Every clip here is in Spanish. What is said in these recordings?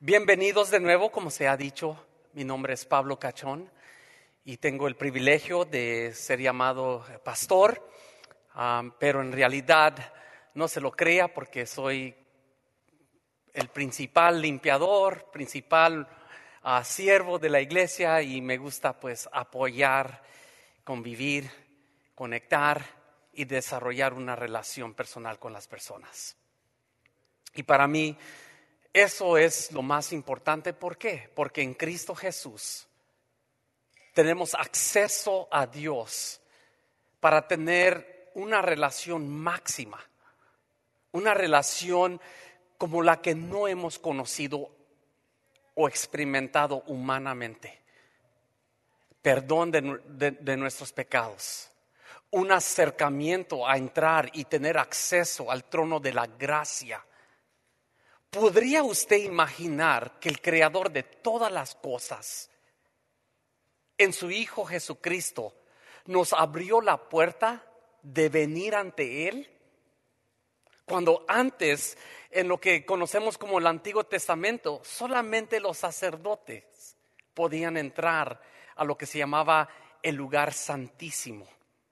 Bienvenidos de nuevo, como se ha dicho, mi nombre es Pablo Cachón y tengo el privilegio de ser llamado pastor, pero en realidad no se lo crea porque soy el principal limpiador, principal siervo de la iglesia y me gusta pues apoyar, convivir, conectar y desarrollar una relación personal con las personas. Y para mí eso es lo más importante. ¿Por qué? Porque en Cristo Jesús tenemos acceso a Dios para tener una relación máxima, una relación como la que no hemos conocido o experimentado humanamente. Perdón de nuestros pecados, un acercamiento a entrar y tener acceso al trono de la gracia. ¿Podría usted imaginar que el creador de todas las cosas, en su Hijo Jesucristo, nos abrió la puerta de venir ante Él? Cuando antes, en lo que conocemos como el Antiguo Testamento, solamente los sacerdotes podían entrar a lo que se llamaba el lugar santísimo.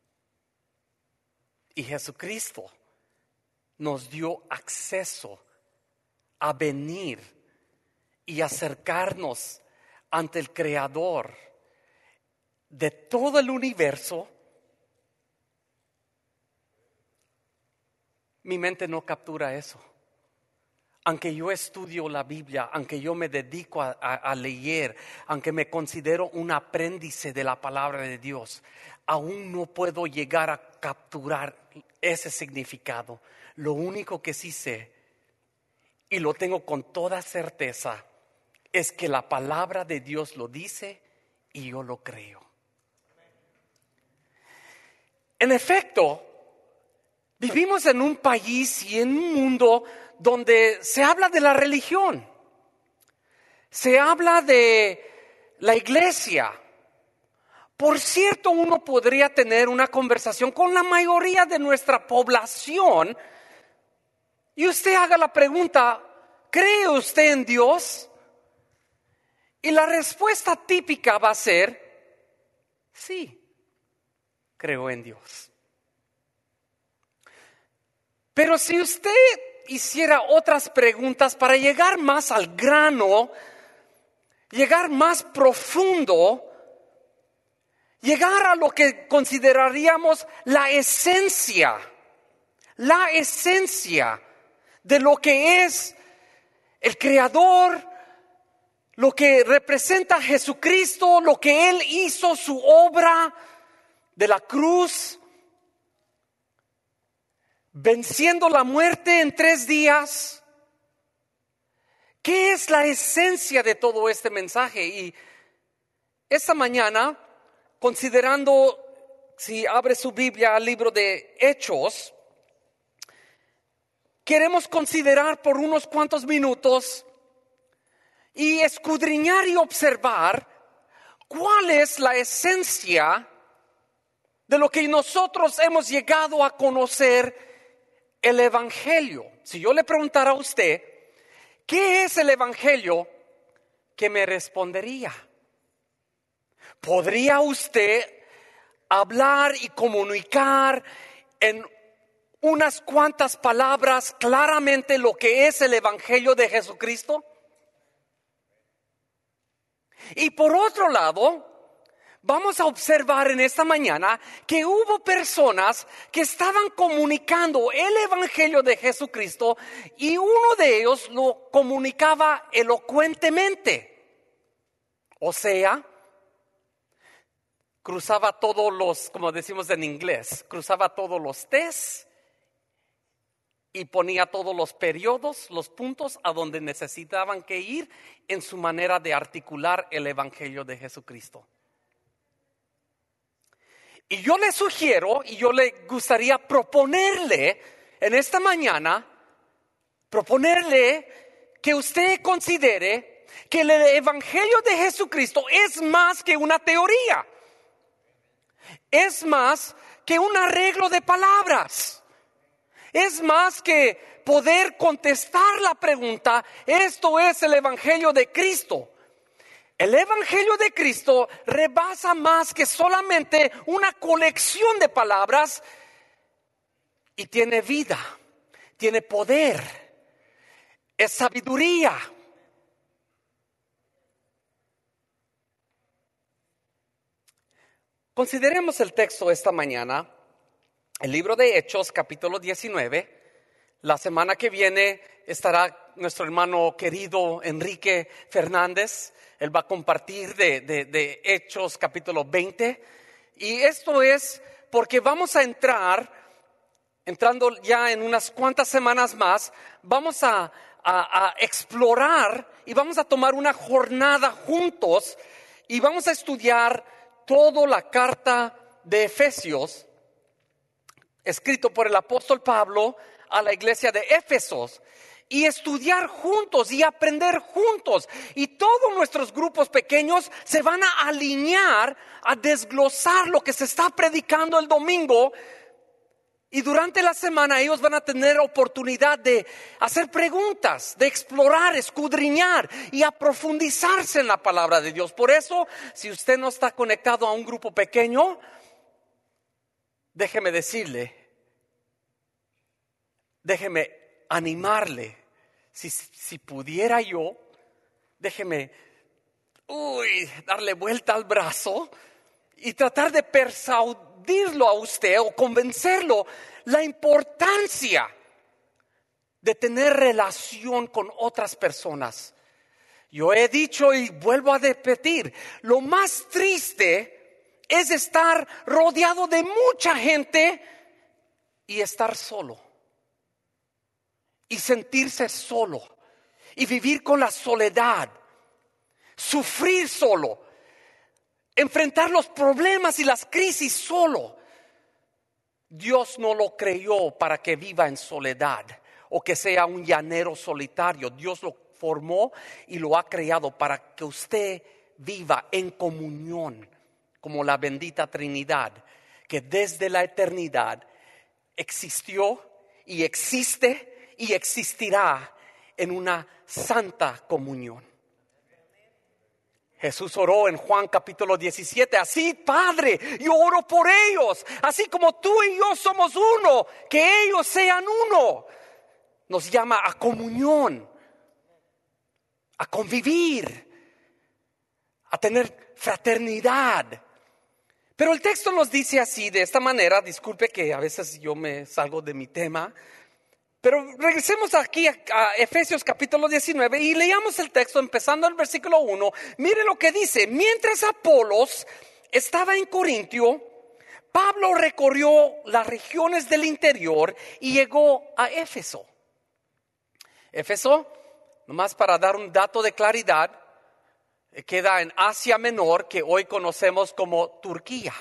Y Jesucristo nos dio acceso a venir y acercarnos ante el Creador de todo el universo. Mi mente no captura eso. Aunque yo estudio la Biblia, aunque yo me dedico a leer, aunque me considero un aprendiz de la palabra de Dios, aún no puedo llegar a capturar ese significado. Lo único que sí sé, y lo tengo con toda certeza, es que la palabra de Dios lo dice y yo lo creo. En efecto, vivimos en un país y en un mundo donde se habla de la religión, se habla de la iglesia. Por cierto, uno podría tener una conversación con la mayoría de nuestra población y usted haga la pregunta: ¿cree usted en Dios? Y la respuesta típica va a ser: sí, creo en Dios. Pero si usted hiciera otras preguntas para llegar más al grano, llegar más profundo, llegar a lo que consideraríamos la esencia de lo que es el Creador, lo que representa a Jesucristo, lo que Él hizo, su obra de la cruz, venciendo la muerte en 3 días. ¿Qué es la esencia de todo este mensaje? Y esta mañana, considerando, si abre su Biblia al libro de Hechos, queremos considerar por unos cuantos minutos y escudriñar y observar cuál es la esencia de lo que nosotros hemos llegado a conocer, el Evangelio. Si yo le preguntara a usted, ¿qué es el Evangelio?, ¿qué me respondería? ¿Podría usted hablar y comunicar en unas cuantas palabras claramente lo que es el Evangelio de Jesucristo? Y por otro lado, vamos a observar en esta mañana que hubo personas que estaban comunicando el Evangelio de Jesucristo y uno de ellos lo comunicaba elocuentemente. O sea, cruzaba todos los, como decimos en inglés, cruzaba todos los T's y ponía todos los periodos, los puntos a donde necesitaban que ir en su manera de articular el Evangelio de Jesucristo. Y yo le sugiero y yo le gustaría proponerle en esta mañana, que usted considere que el Evangelio de Jesucristo es más que una teoría, es más que un arreglo de palabras, es más que poder contestar la pregunta, esto es el Evangelio de Cristo. El Evangelio de Cristo rebasa más que solamente una colección de palabras y tiene vida, tiene poder, es sabiduría. Consideremos el texto esta mañana, el libro de Hechos, capítulo 19. La semana que viene estará nuestro hermano querido Enrique Fernández. Él va a compartir de Hechos, capítulo 20. Y esto es porque vamos a entrando ya en unas cuantas semanas más, vamos a explorar y vamos a tomar una jornada juntos y vamos a estudiar toda la carta de Efesios, escrito por el apóstol Pablo a la iglesia de Éfesos, y estudiar juntos y aprender juntos. Y todos nuestros grupos pequeños se van a alinear a desglosar lo que se está predicando el domingo. Y durante la semana ellos van a tener oportunidad de hacer preguntas, de explorar, escudriñar y a profundizarse en la palabra de Dios. Por eso, si usted no está conectado a un grupo pequeño, déjeme decirle, déjeme animarle. Si pudiera yo, déjeme darle vuelta al brazo y tratar de persuadirlo a usted o convencerlo la importancia de tener relación con otras personas. Yo he dicho y vuelvo a repetir, lo más triste es estar rodeado de mucha gente y estar solo. Y sentirse solo. Y vivir con la soledad. Sufrir solo. Enfrentar los problemas y las crisis solo. Dios no lo creó para que viva en soledad o que sea un llanero solitario. Dios lo formó y lo ha creado para que usted viva en comunión como la bendita Trinidad, que desde la eternidad existió y existe y existirá en una santa comunión. Jesús oró en Juan capítulo 17, así Padre, yo oro por ellos, así como tú y yo somos uno, que ellos sean uno. Nos llama a comunión, a convivir, a tener fraternidad. Pero el texto nos dice así, de esta manera, disculpe que a veces yo me salgo de mi tema, pero regresemos aquí a Efesios capítulo 19 y leamos el texto empezando el versículo 1. Mire lo que dice: mientras Apolos estaba en Corintio, Pablo recorrió las regiones del interior y llegó a Éfeso. Éfeso, nomás para dar un dato de claridad, queda en Asia Menor, que hoy conocemos como Turquía.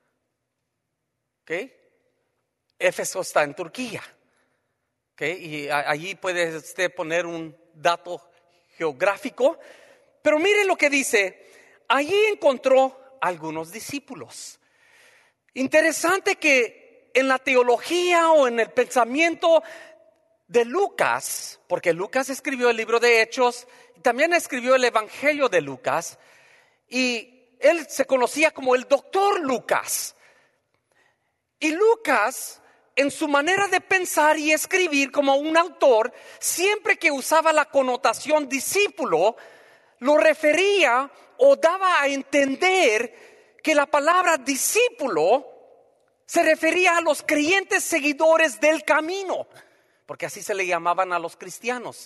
¿Ok? Éfeso está en Turquía. Y allí puede usted poner un dato geográfico. Pero mire lo que dice: allí encontró algunos discípulos. Interesante que en la teología o en el pensamiento de Lucas, porque Lucas escribió el libro de Hechos y también escribió el Evangelio de Lucas, y él se conocía como el doctor Lucas. Y Lucas, en su manera de pensar y escribir como un autor, siempre que usaba la connotación discípulo, lo refería o daba a entender que la palabra discípulo se refería a los creyentes seguidores del camino, porque así se le llamaban a los cristianos,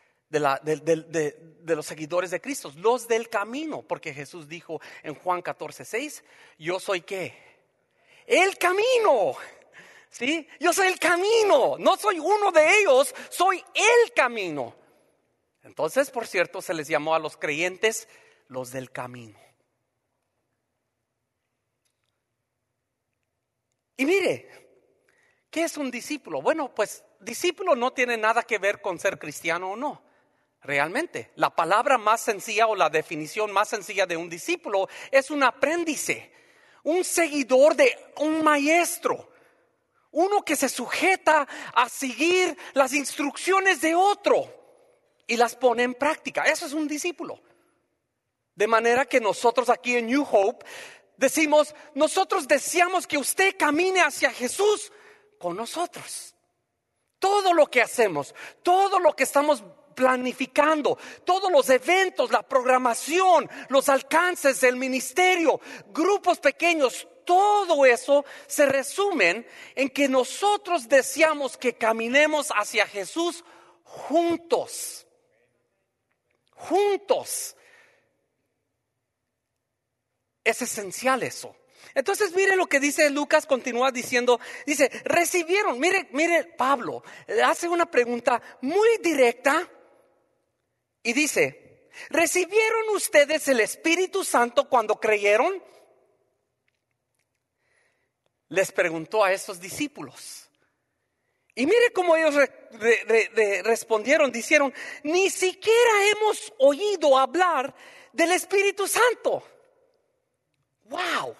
de los seguidores de Cristo, los del camino, porque Jesús dijo en Juan 14:6, yo soy ¿qué? El camino. ¿Sí? Yo soy el camino, no soy uno de ellos, soy el camino. Entonces, por cierto, se les llamó a los creyentes los del camino. Y mire, ¿qué es un discípulo? Bueno, pues discípulo no tiene nada que ver con ser cristiano o no. Realmente, la palabra más sencilla o la definición más sencilla de un discípulo es un aprendiz, un seguidor de un maestro. Uno que se sujeta a seguir las instrucciones de otro y las pone en práctica. Eso es un discípulo. De manera que nosotros aquí en New Hope decimos, nosotros deseamos que usted camine hacia Jesús con nosotros. Todo lo que hacemos, todo lo que estamos planificando, todos los eventos, la programación, los alcances del ministerio, grupos pequeños, todo eso se resumen en que nosotros deseamos que caminemos hacia Jesús juntos. Juntos. Es esencial eso. Entonces mire lo que dice Lucas, continúa diciendo, dice, recibieron, mire Pablo, hace una pregunta muy directa y dice, ¿recibieron ustedes el Espíritu Santo cuando creyeron? Les preguntó a esos discípulos. Y mire cómo ellos respondieron, dijeron, ni siquiera hemos oído hablar del Espíritu Santo. ¡Wow!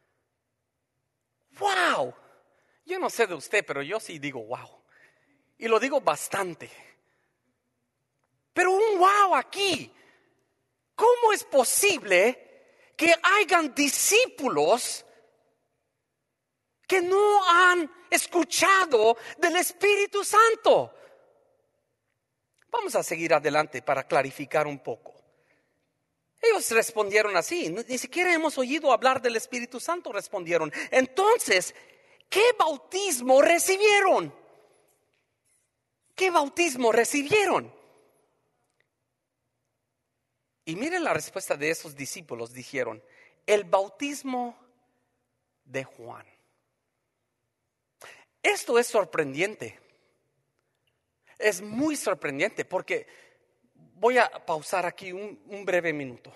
¡Wow! Yo no sé de usted, pero yo sí digo wow. Y lo digo bastante. Pero un wow aquí. ¿Cómo es posible que hayan discípulos que no han escuchado del Espíritu Santo? Vamos a seguir adelante para clarificar un poco. Ellos respondieron así, ni siquiera hemos oído hablar del Espíritu Santo, respondieron. Entonces, ¿qué bautismo recibieron? ¿Qué bautismo recibieron? Y miren la respuesta de esos discípulos, dijeron, el bautismo de Juan. Esto es sorprendente. Es muy sorprendente porque voy a pausar aquí un breve minuto.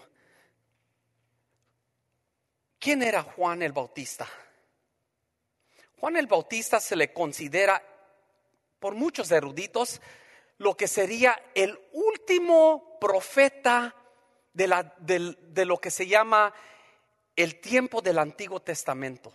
¿Quién era Juan el Bautista? Juan el Bautista se le considera por muchos eruditos lo que sería el último profeta de lo que se llama el tiempo del Antiguo Testamento.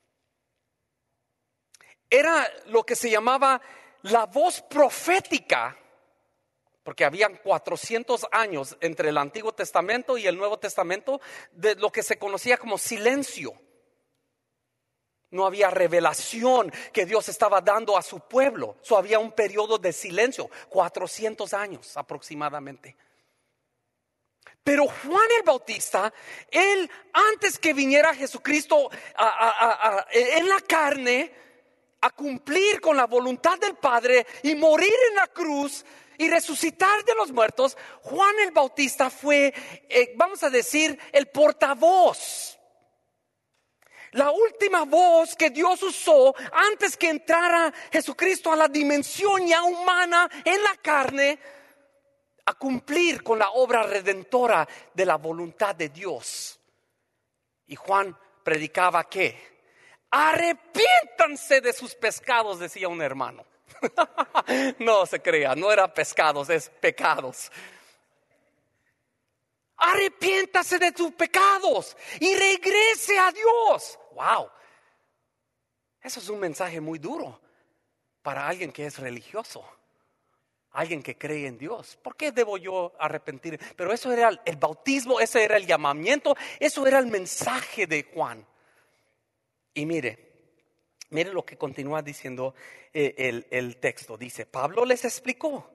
Era lo que se llamaba la voz profética, porque habían 400 años entre el Antiguo Testamento y el Nuevo Testamento de lo que se conocía como silencio. No había revelación que Dios estaba dando a su pueblo. Había un periodo de silencio, 400 años aproximadamente. Pero Juan el Bautista, él antes que viniera Jesucristo en la carne, a cumplir con la voluntad del Padre y morir en la cruz y resucitar de los muertos, Juan el Bautista fue, vamos a decir, el portavoz. La última voz que Dios usó antes que entrara Jesucristo a la dimensión ya humana en la carne, a cumplir con la obra redentora de la voluntad de Dios. Y Juan predicaba que arrepiéntanse de sus pecados, decía un hermano. No se crea, no era pescados, es pecados. Arrepiéntase de tus pecados y regrese a Dios. Wow, eso es un mensaje muy duro para alguien que es religioso, alguien que cree en Dios. ¿Por qué debo yo arrepentir? Pero eso era el bautismo, ese era el llamamiento, eso era el mensaje de Juan. Y mire lo que continúa diciendo el texto. Dice, Pablo les explicó.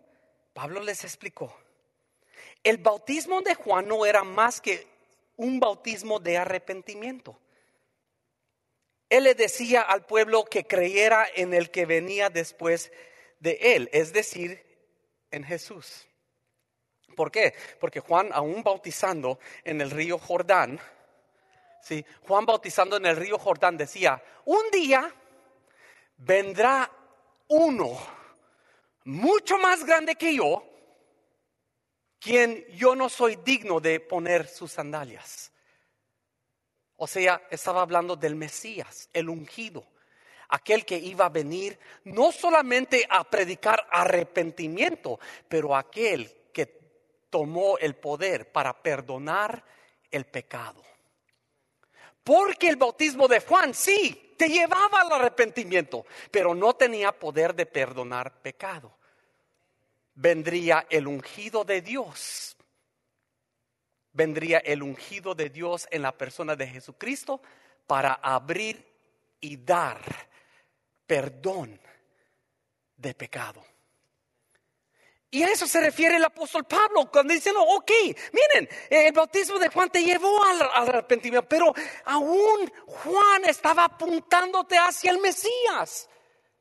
El bautismo de Juan no era más que un bautismo de arrepentimiento. Él le decía al pueblo que creyera en el que venía después de él, es decir, en Jesús. ¿Por qué? Porque Juan, aún bautizando en el río Jordán, ¿sí? Juan bautizando en el río Jordán decía, un día vendrá uno mucho más grande que yo, quien yo no soy digno de poner sus sandalias. O sea, estaba hablando del Mesías, el ungido, aquel que iba a venir no solamente a predicar arrepentimiento, pero aquel que tomó el poder para perdonar el pecado. Porque el bautismo de Juan, sí, te llevaba al arrepentimiento, pero no tenía poder de perdonar pecado. Vendría el ungido de Dios. Vendría el ungido de Dios en la persona de Jesucristo para abrir y dar perdón de pecado. Y a eso se refiere el apóstol Pablo cuando dice, no, ok, miren, el bautismo de Juan te llevó al arrepentimiento, pero aún Juan estaba apuntándote hacia el Mesías.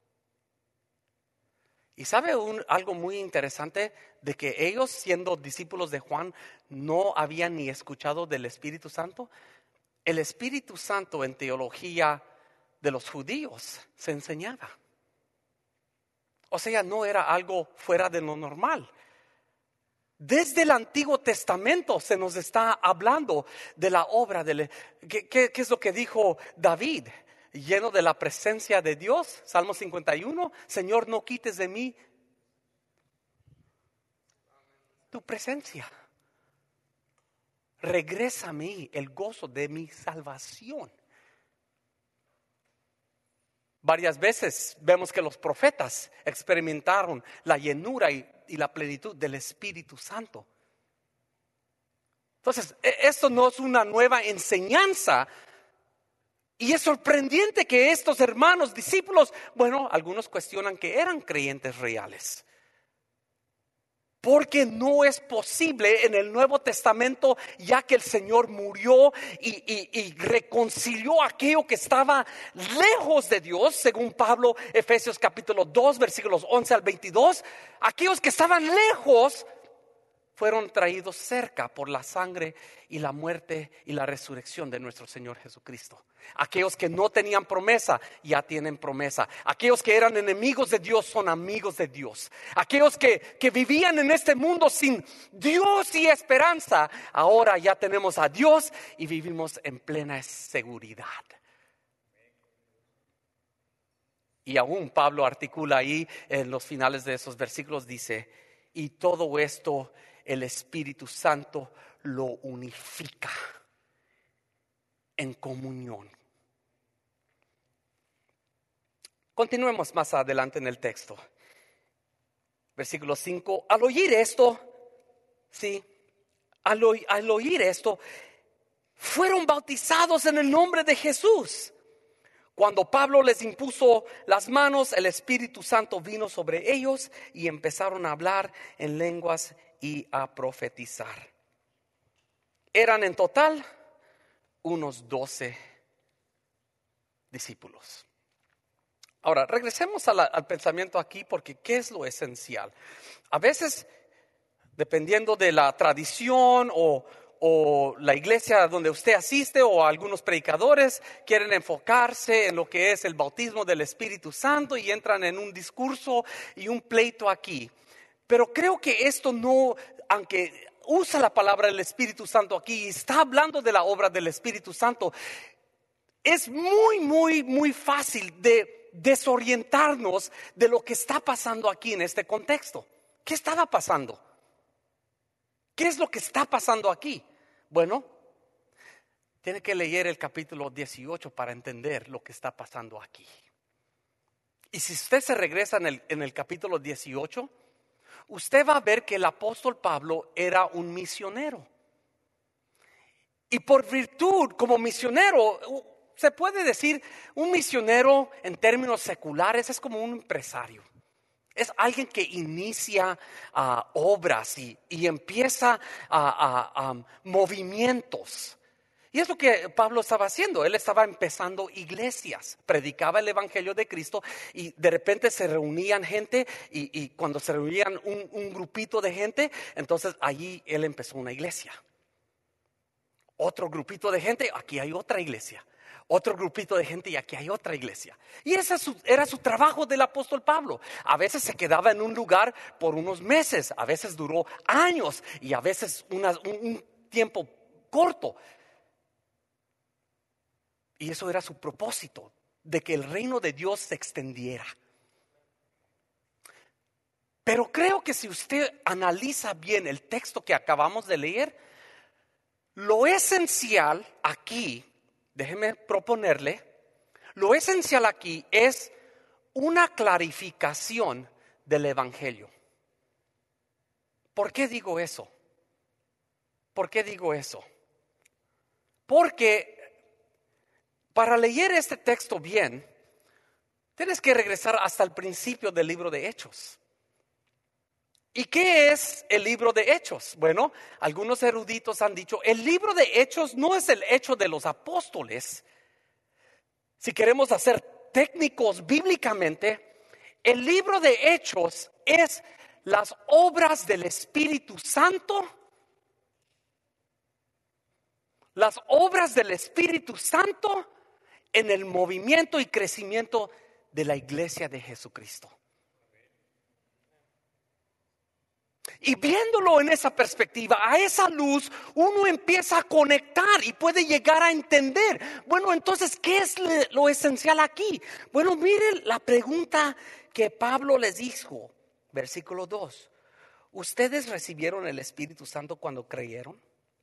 Y sabe algo muy interesante, de que ellos, siendo discípulos de Juan, no habían ni escuchado del Espíritu Santo. El Espíritu Santo en teología de los judíos se enseñaba. O sea, no era algo fuera de lo normal. Desde el Antiguo Testamento se nos está hablando de la obra ¿qué es lo que dijo David? Lleno de la presencia de Dios, Salmo 51, Señor, no quites de mí tu presencia. Regresa a mí el gozo de mi salvación. Varias veces vemos que los profetas experimentaron la llenura y la plenitud del Espíritu Santo. Entonces, esto no es una nueva enseñanza. Y es sorprendente que estos hermanos, discípulos, bueno, algunos cuestionan que eran creyentes reales. Porque no es posible en el Nuevo Testamento, ya que el Señor murió y reconcilió aquello que estaba lejos de Dios, según Pablo, Efesios capítulo 2, versículos 11 al 22. Aquellos que estaban lejos fueron traídos cerca por la sangre y la muerte y la resurrección de nuestro Señor Jesucristo. Aquellos que no tenían promesa ya tienen promesa. Aquellos que eran enemigos de Dios son amigos de Dios. Aquellos que vivían en este mundo sin Dios y esperanza, ahora ya tenemos a Dios y vivimos en plena seguridad. Y aún Pablo articula ahí en los finales de esos versículos, dice, y todo esto el Espíritu Santo lo unifica en comunión. Continuemos más adelante en el texto. Versículo 5. Al oír esto, al oír esto, fueron bautizados en el nombre de Jesús. Cuando Pablo les impuso las manos, el Espíritu Santo vino sobre ellos y empezaron a hablar en lenguas y a profetizar. Eran en total unos 12 discípulos. Ahora, regresemos al pensamiento aquí, porque ¿qué es lo esencial? A veces, dependiendo de la tradición o la iglesia donde usted asiste, o algunos predicadores quieren enfocarse en lo que es el bautismo del Espíritu Santo y entran en un discurso y un pleito aquí. Pero creo que esto no, aunque usa la palabra del Espíritu Santo aquí y está hablando de la obra del Espíritu Santo, es muy fácil de desorientarnos de lo que está pasando aquí en este contexto. ¿Qué estaba pasando? ¿Qué es lo que está pasando aquí? Bueno, tiene que leer el capítulo 18 para entender lo que está pasando aquí. Y si usted se regresa en el capítulo 18, usted va a ver que el apóstol Pablo era un misionero. Y por virtud, como misionero, se puede decir, un misionero en términos seculares es como un empresario. Es alguien que inicia obras y empieza a movimientos. Y es lo que Pablo estaba haciendo. Él estaba empezando iglesias, predicaba el evangelio de Cristo y de repente se reunían gente y cuando se reunían un grupito de gente, entonces allí él empezó una iglesia. Otro grupito de gente, aquí hay otra iglesia. Otro grupito de gente y aquí hay otra iglesia. Y ese era su trabajo del apóstol Pablo. A veces se quedaba en un lugar por unos meses, a veces duró años y a veces un tiempo corto. Y eso era su propósito, de que el reino de Dios se extendiera. Pero creo que si usted analiza bien el texto que acabamos de leer, lo esencial aquí déjeme proponerle, lo esencial aquí es una clarificación del Evangelio. ¿Por qué digo eso? ¿Por qué digo eso? Porque para leer este texto bien, tienes que regresar hasta el principio del libro de Hechos. ¿Y qué es el libro de Hechos? Bueno, algunos eruditos han dicho, el libro de Hechos no es el hecho de los apóstoles. Si queremos hacer técnicos bíblicamente, el libro de Hechos es las obras del Espíritu Santo. Las obras del Espíritu Santo en el movimiento y crecimiento de la iglesia de Jesucristo. Y viéndolo en esa perspectiva, a esa luz, uno empieza a conectar y puede llegar a entender. Bueno, entonces, ¿qué es lo esencial aquí? Bueno, miren la pregunta que Pablo les dijo, versículo 2. ¿Ustedes recibieron el Espíritu Santo cuando creyeron?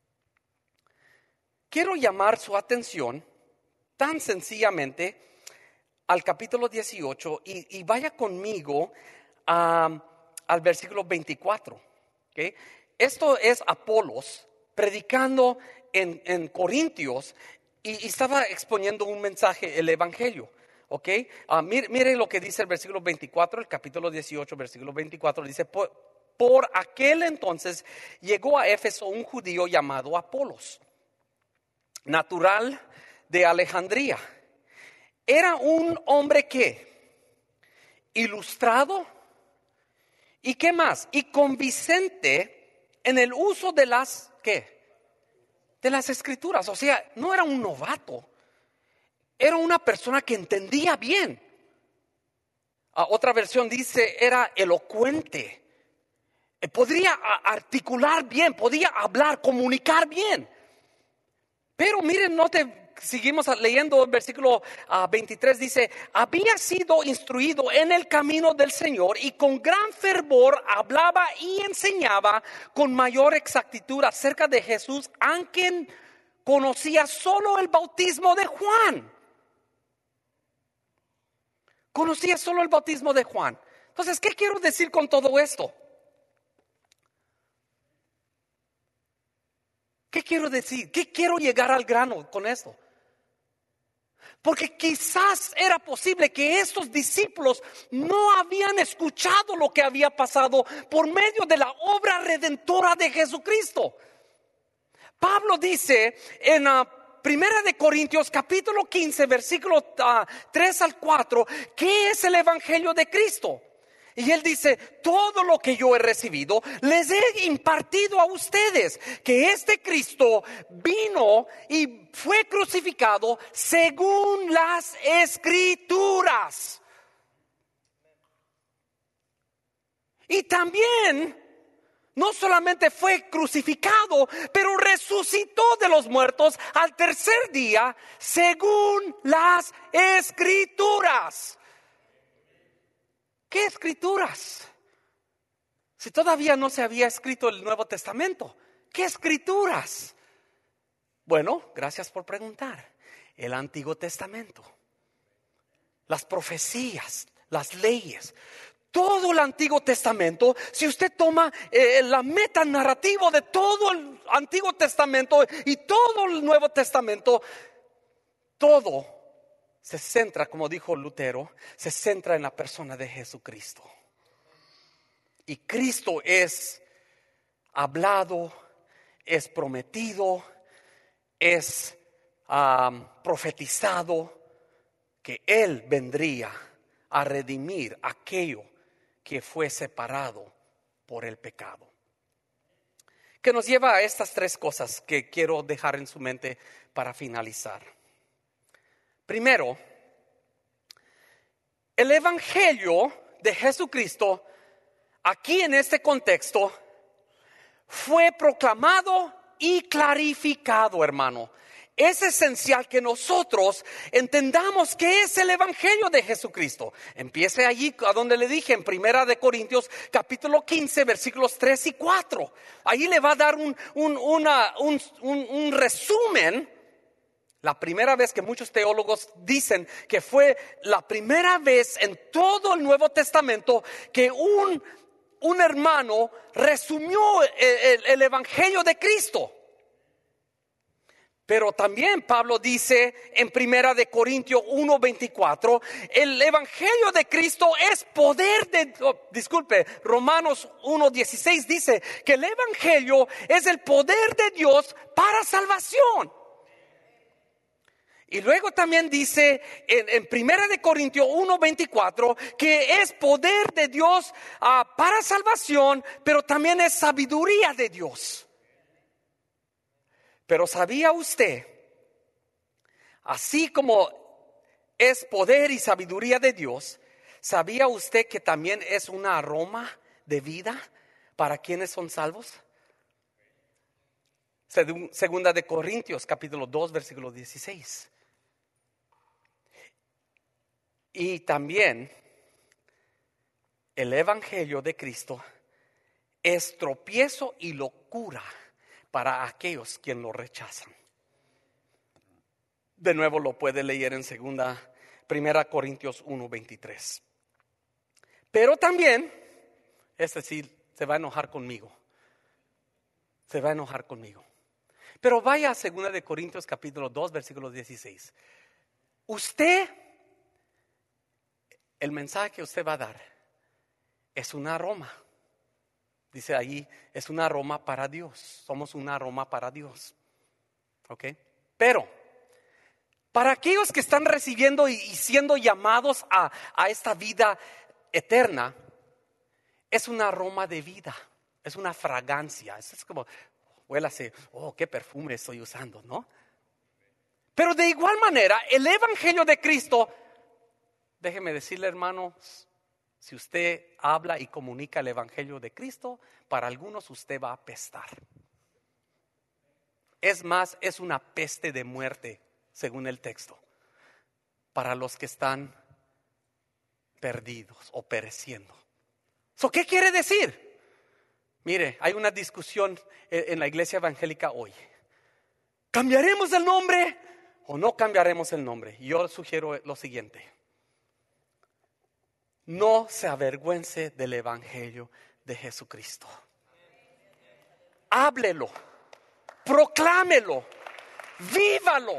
Quiero llamar su atención tan sencillamente al capítulo 18 y vaya conmigo al versículo 24. ¿Okay? Esto es Apolos predicando en Corintios y estaba exponiendo un mensaje, el Evangelio. ¿Okay? Mire lo que dice el versículo 24, el capítulo 18, versículo 24. Dice, por aquel entonces llegó a Éfeso un judío llamado Apolos, natural de Alejandría. Era un hombre que ilustrado y qué más, y convincente en el uso de las de las escrituras. O sea, no era un novato, era una persona que entendía bien. Otra versión dice era elocuente, podría articular bien, podía hablar, comunicar bien. Pero miren, seguimos leyendo el versículo 23, dice, había sido instruido en el camino del Señor y con gran fervor hablaba y enseñaba con mayor exactitud acerca de Jesús, a quien conocía solo el bautismo de Juan. Conocía solo el bautismo de Juan. Entonces, ¿qué quiero decir con todo esto? ¿Qué quiero decir? ¿Qué quiero llegar al grano con esto? Porque quizás era posible que estos discípulos no habían escuchado lo que había pasado por medio de la obra redentora de Jesucristo. Pablo dice en Primera de Corintios capítulo 15 versículo 3 al 4, ¿qué es el Evangelio de Cristo? Y él dice, todo lo que yo he recibido les he impartido a ustedes, que este Cristo vino y fue crucificado según las Escrituras. Y también no solamente fue crucificado, pero resucitó de los muertos al tercer día según las Escrituras. ¿Qué escrituras? Si todavía no se había escrito el Nuevo Testamento, ¿qué escrituras? Bueno, gracias por preguntar. El Antiguo Testamento, las profecías, las leyes, todo el Antiguo Testamento. Si usted toma la metanarrativa de todo el Antiguo Testamento y todo el Nuevo Testamento, todo se centra, como dijo Lutero, se centra en la persona de Jesucristo. Y Cristo es hablado, es prometido, es profetizado, que Él vendría a redimir aquello que fue separado por el pecado. Que nos lleva a estas tres cosas que quiero dejar en su mente para finalizar. Primero, el Evangelio de Jesucristo, aquí en este contexto, fue proclamado y clarificado, hermano. Es esencial que nosotros entendamos qué es el Evangelio de Jesucristo. Empiece allí a donde le dije, en Primera de Corintios capítulo 15 versículos 3 y 4. Ahí le va a dar un resumen. La primera vez que muchos teólogos dicen que fue la primera vez en todo el Nuevo Testamento que un hermano resumió el Evangelio de Cristo. Pero también Pablo dice en Primera de Corintios 1:24, el Evangelio de Cristo es poder Romanos 1:16 dice que el Evangelio es el poder de Dios para salvación. Y luego también dice en Primera de Corintios 1:24 que es poder de Dios para salvación, pero también es sabiduría de Dios. Pero ¿sabía usted? Así como es poder y sabiduría de Dios, ¿sabía usted que también es un aroma de vida para quienes son salvos? Segunda de Corintios capítulo 2 versículo 16. Y también el Evangelio de Cristo es tropiezo y locura para aquellos quienes lo rechazan. De nuevo lo puede leer en Primera Corintios 1:23. Pero también, sí se va a enojar conmigo. Se va a enojar conmigo. Pero vaya a 2 de Corintios capítulo 2 versículo 16. El mensaje que usted va a dar es un aroma. Dice ahí, es un aroma para Dios. Somos un aroma para Dios. ¿Ok? Pero, para aquellos que están recibiendo y siendo llamados a esta vida eterna, es un aroma de vida. Es una fragancia. Es como, huélase, qué perfume estoy usando, ¿no? Pero de igual manera, el Evangelio de Cristo, déjeme decirle, hermanos, si usted habla y comunica el Evangelio de Cristo, para algunos usted va a apestar. Es más, es una peste de muerte, según el texto, para los que están perdidos o pereciendo. ¿Qué quiere decir? Mire, hay una discusión en la iglesia evangélica hoy. ¿Cambiaremos el nombre o no cambiaremos el nombre? Yo sugiero lo siguiente. No se avergüence del Evangelio de Jesucristo. Háblelo, proclámelo, vívalo.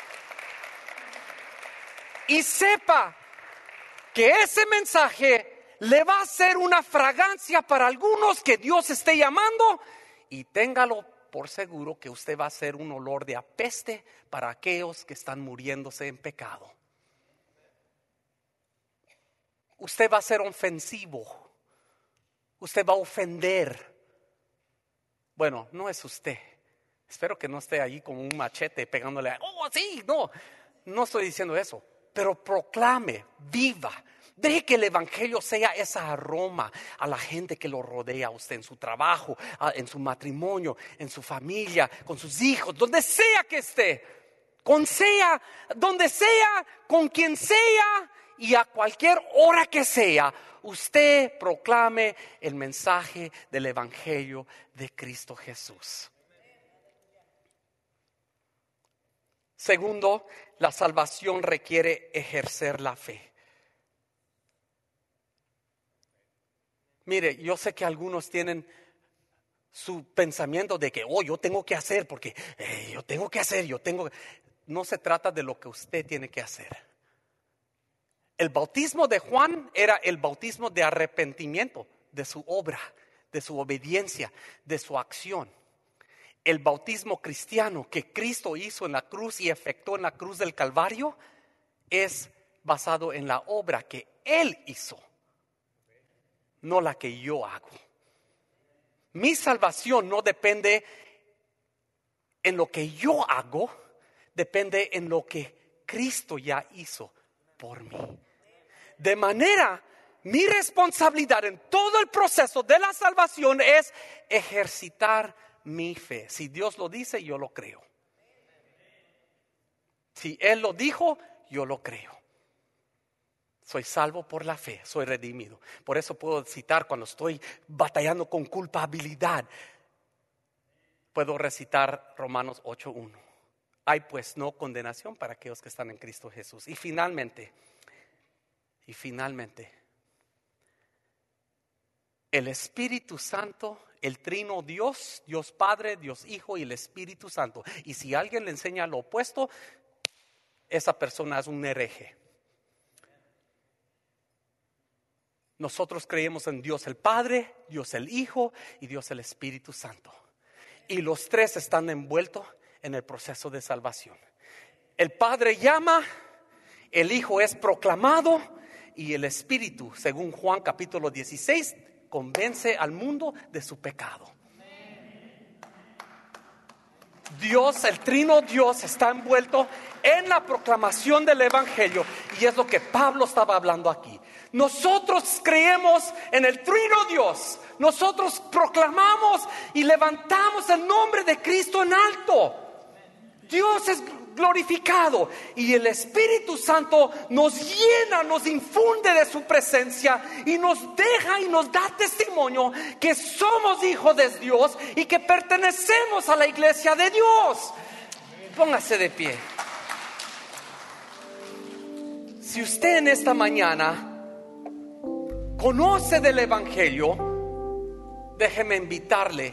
Y sepa que ese mensaje le va a ser una fragancia para algunos que Dios esté llamando. Y téngalo por seguro que usted va a ser un olor de apeste para aquellos que están muriéndose en pecado. Usted va a ser ofensivo. Usted va a ofender. Bueno, no es usted. Espero que no esté allí como un machete pegándole. Sí, no estoy diciendo eso. Pero proclame, viva. Deje que el Evangelio sea ese aroma a la gente que lo rodea a usted en su trabajo, en su matrimonio, en su familia, con sus hijos, donde sea que esté. Donde sea, con quien sea. Y a cualquier hora que sea, usted proclame el mensaje del Evangelio de Cristo Jesús. Segundo, la salvación requiere ejercer la fe. Mire, yo sé que algunos tienen su pensamiento de que, yo tengo que hacer porque No se trata de lo que usted tiene que hacer. El bautismo de Juan era el bautismo de arrepentimiento de su obra, de su obediencia, de su acción. El bautismo cristiano que Cristo hizo en la cruz y efectuó en la cruz del Calvario es basado en la obra que Él hizo, no la que yo hago. Mi salvación no depende en lo que yo hago, depende en lo que Cristo ya hizo por mí. De manera, mi responsabilidad en todo el proceso de la salvación es ejercitar mi fe. Si Dios lo dice, yo lo creo. Si Él lo dijo, yo lo creo. Soy salvo por la fe, soy redimido. Por eso puedo citar cuando estoy batallando con culpabilidad. Puedo recitar Romanos 8:1. Hay pues no condenación para aquellos que están en Cristo Jesús. Y finalmente, el Espíritu Santo, el Trino Dios, Dios Padre, Dios Hijo y el Espíritu Santo. Y si alguien le enseña lo opuesto, esa persona es un hereje. Nosotros creemos en Dios el Padre, Dios el Hijo y Dios el Espíritu Santo. Y los tres están envueltos en el proceso de salvación. El Padre llama, el Hijo es proclamado y el Espíritu, según Juan capítulo 16, convence al mundo de su pecado. Dios, el Trino Dios, está envuelto en la proclamación del Evangelio, y es lo que Pablo estaba hablando aquí. Nosotros creemos en el Trino Dios. Nosotros proclamamos y levantamos el nombre de Cristo en alto. Dios es glorificado y el Espíritu Santo nos llena, nos infunde de su presencia y nos deja y nos da testimonio que somos hijos de Dios y que pertenecemos a la iglesia de Dios. Póngase de pie. Si usted en esta mañana conoce del Evangelio, déjeme invitarle.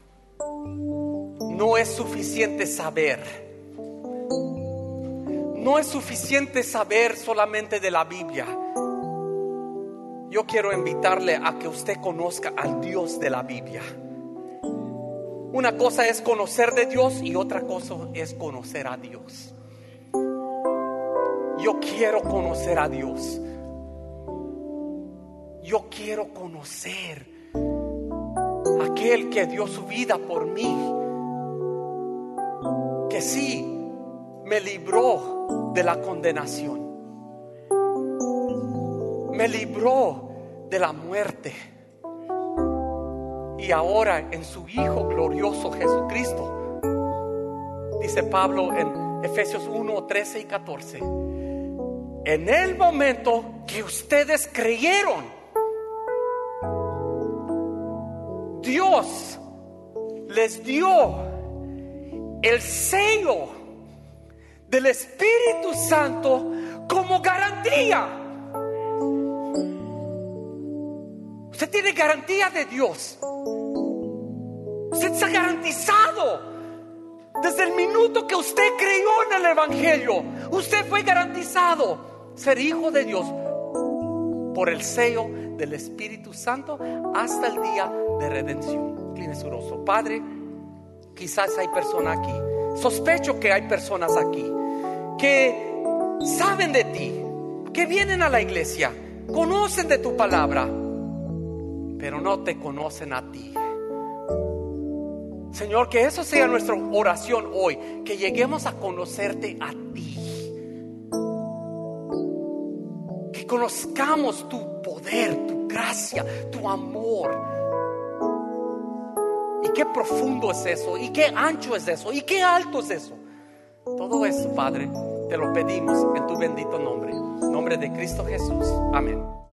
No es suficiente saber. No es suficiente saber solamente de la Biblia. Yo quiero invitarle a que usted conozca al Dios de la Biblia. Una cosa es conocer de Dios y otra cosa es conocer a Dios. Yo quiero conocer a Dios. Yo quiero conocer a aquel que dio su vida por mí, que sí me libró de la condenación, me libró de la muerte, y ahora en su Hijo glorioso Jesucristo. Dice Pablo en Efesios 1, 13 y 14: en el momento que ustedes creyeron, Dios les dio el sello del Espíritu Santo como garantía. Usted tiene garantía de Dios. Usted está garantizado. Desde el minuto que usted creyó en el Evangelio, usted fue garantizado ser hijo de Dios por el sello del Espíritu Santo hasta el día de redención. Incline su rostro. Padre, quizás hay personas aquí, sospecho que hay personas aquí que saben de ti, que vienen a la iglesia, conocen de tu palabra, pero no te conocen a ti. Señor, que eso sea nuestra oración hoy, que lleguemos a conocerte a ti, que conozcamos tu poder, tu gracia, tu amor. Y qué profundo es eso, y qué ancho es eso, y qué alto es eso. Todo eso, Padre, te lo pedimos en tu bendito nombre, nombre de Cristo Jesús. Amén.